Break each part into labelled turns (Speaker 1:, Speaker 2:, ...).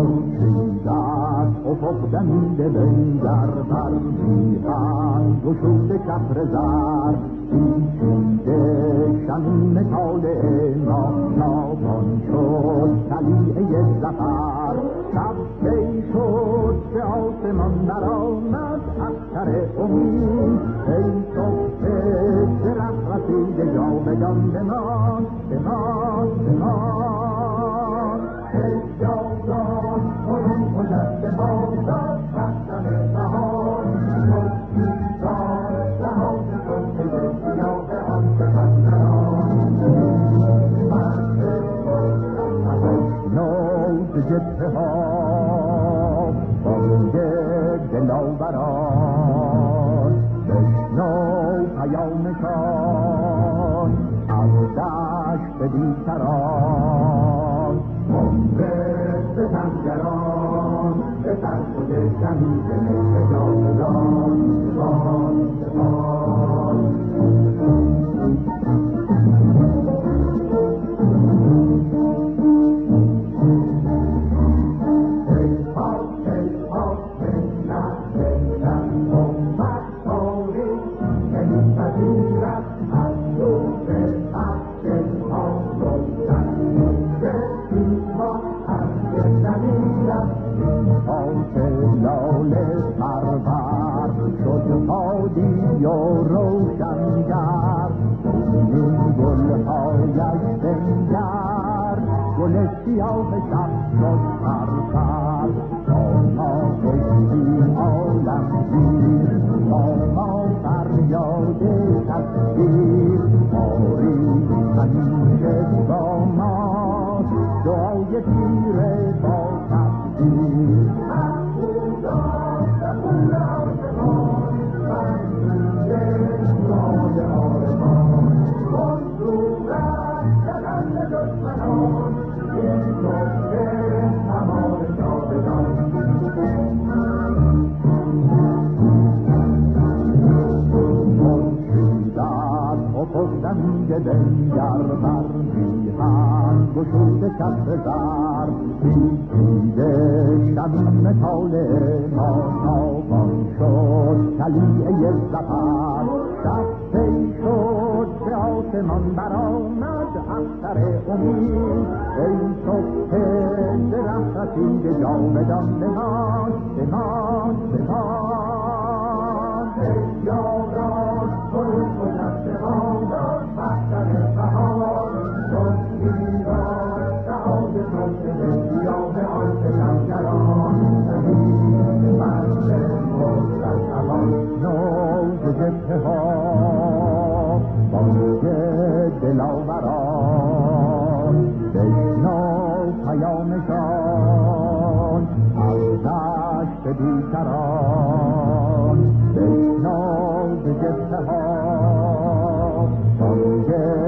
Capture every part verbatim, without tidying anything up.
Speaker 1: خورشیدت افق دمیده بنگر بر میهن گشوده چتر زر پیچیده شمیم طالع ما تابان شد طلیعه ظفر شب کی شد به آسمان برآمد اختر امید ای صبح درخت رسیده جاودان بمان بمان بمان ای جاودان برون گذشته بازداد رفتن بهار خورشیدان لحاظ شد که سیاه آن سپندران نوز جبهه ها بانگ دلاوران بشنو پیامشان از دشت بیکران عمر ستمگران به سر شده شمید ملک جاودان بان بان شادی و روشنگر این گلهایش بنگر گل سیاه شب شد سرسر با ما عشقی عالمگیر با ما فریاد تکبیر آری همیشه با ما دعای پیر با تقدیر دمیده بنگر بر میهن گشوده چتر زر پیچیده شمیم طالع ما تابان شد طلیعه ظفر شب کی شد به آسمان برآمد اختر امید ای صبح درخت رسیده جاودان بمان بمان بمان ای جاودان برون گذشته بازداد بختر بهار خورشیدان لحاظ شد به سیاه آن ستمگران زمین مرد مستضعفان نوز جبهه ها بانگ دلاوران بشنو پیامشان از دشت بیکران بشنو ز جبهه ها بانگ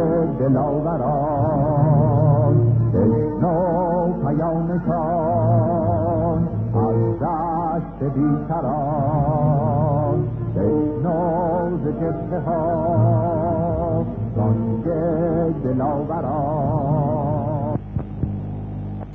Speaker 1: دلاوران بشنو پیامشان از دشت بیکران بشنو ز جبهه ها بانگ دلاوران